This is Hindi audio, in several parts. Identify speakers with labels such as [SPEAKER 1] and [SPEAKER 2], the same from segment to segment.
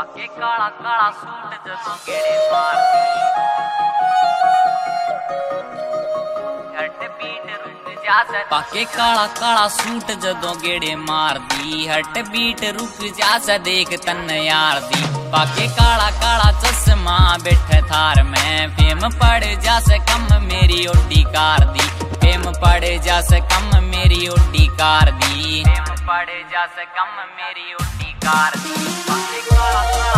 [SPEAKER 1] पाके काला काला सूट जदों गेड़े मारदी हट बीट रुक जा पाके काला काला सूट जदों गेड़े मारदी हट बीट रुक जा देख तन यार दी पाके काला काला चश्मा बैठे थार में फेम पड़ जा कम मेरी ओडी कार दी फेम पड़ जा कम मेरी ओडी कार दी फेम पड़ जा कम मेरी ओडी कार दी पाके काला काला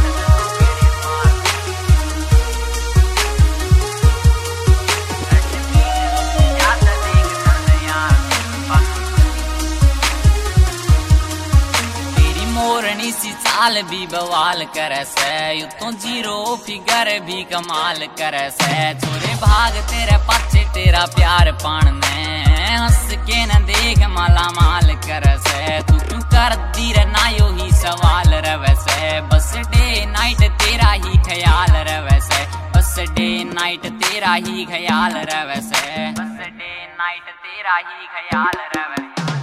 [SPEAKER 1] मोरनी सी चाल भी बवाल करे से यू तो जीरो फिगर भी कमाल करे से छोरे भाग तेरे पाछे तेरा प्यार पान में हंस के न देख माला माल करे से तू क्यों कर दी रे ना यो ही सवाल रवे से बस डे नाइट तेरा ही ख्याल रवे से बस डे नाइट तेरा ही ख्याल रवे से बस डे नाइट तेरा ही ख्याल रवे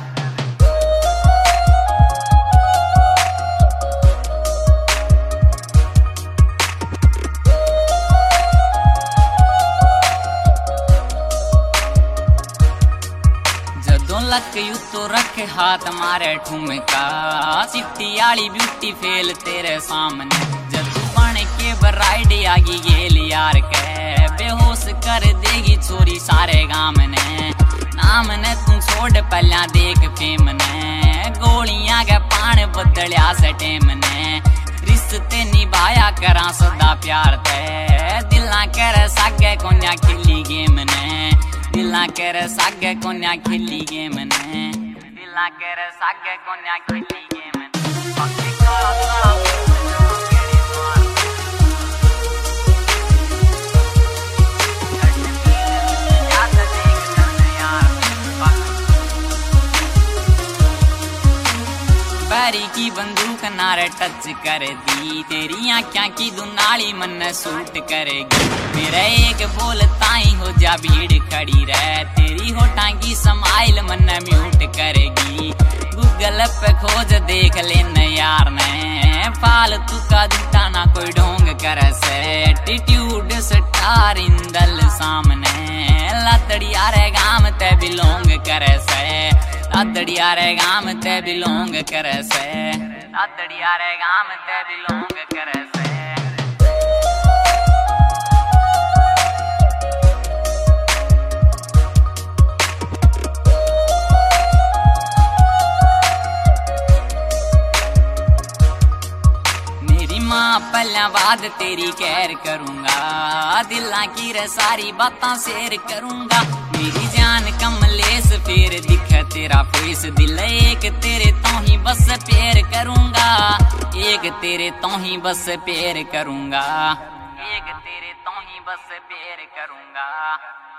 [SPEAKER 1] लक यू तो रखे हाथ मारे ठुमका चिट्टी आली ब्यूटी फेल तेरे सामने जदू बन के ब्राइड आगी गेल यार के बेहोश कर देगी छोरी सारे गाम ने नाम ने तू छोड़ पहला देख फेम ने गोलियां के पान बदलिया से टेम ने रिश्ते निभाया करा सदा प्यार ते दिला कर सागे कोन्या खिली गेम ने दिला कर सागे कोन्या खिली गेम ने दिला कर सागे कोन्या खिली गेम ने पाके काला काला बैरी की बंदूक नारे टच कर दी तेरी आँखों की दुनाली मन सूट करेगी मेरा एक बोल ताई हो जा भीड़ खड़ी रह तेरी होठां की समाइल मन म्यूट करेगी गूगल पे खोज देख लेना यार ने फालतू का दिखता ना कोई ढोंग कर से एटीट्यूड स्टार इंदल सामने लतड़िया रे गाम ते बिलोंग करे से लतड़िया रे गाम ते बिलोंग करे से लतड़िया रे गाम ते बिलोंग करे से पहला बाद तेरी कैर करूंगा दिला की रे सारी बातां शेयर करूंगा मेरी जान कमलेस फिर दिखे तेरा फेस दिल एक तेरे तो ही बस प्यार करूंगा एक तेरे तो ही बस प्यार करूंगा एक तेरे तो ही बस प्यार करूंगा।